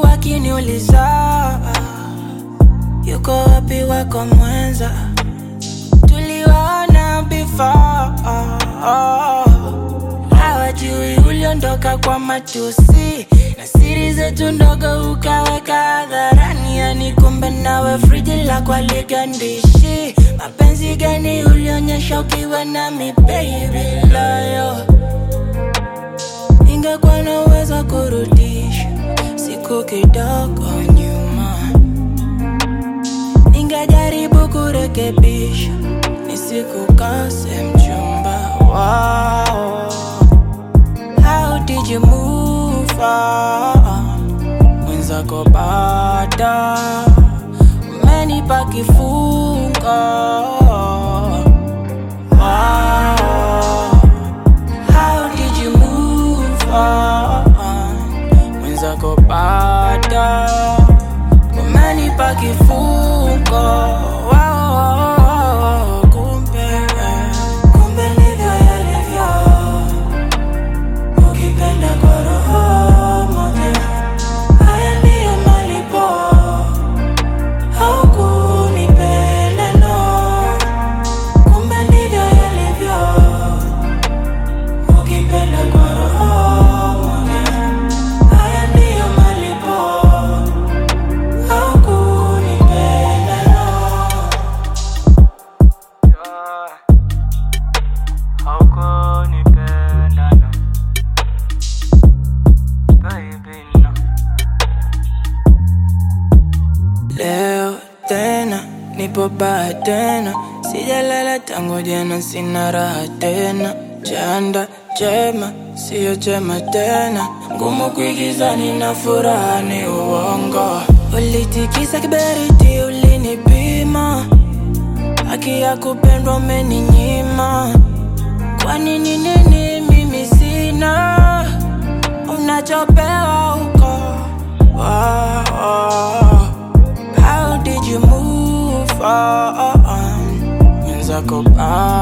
wakiniuliza yuko wapi wako mwenza, tuliwaona before. Hawajui uliondoka kwa matusi, na siri zetu ndogo ukaweka hadharani. Yani kumbe nawe friji lako aligandishi. Mapenzi gani ulionyesha ukiwa nami baby loyo? Ingekuwa naweza kurudisha siku kidogo nyuma, ningejaribu kurekebisha nisikukose mchumba. Wow, how did you move on? Mwenzako bada umenipa kifungo. Wow, how did you move on? Mwenzako bada umenipa kifungo. Leo tena nipo baa tena, sijalala tangu jana, sina raha tena. Chanda chema siyo chema tena, ngumu kuigiza nina furaha ni uongo. Ulitikisa kiberiti ulinipima, haki ya kupendwa umeninyima. Kwa nini mimi sina unachopewa huko? How did you move on? Mwenzako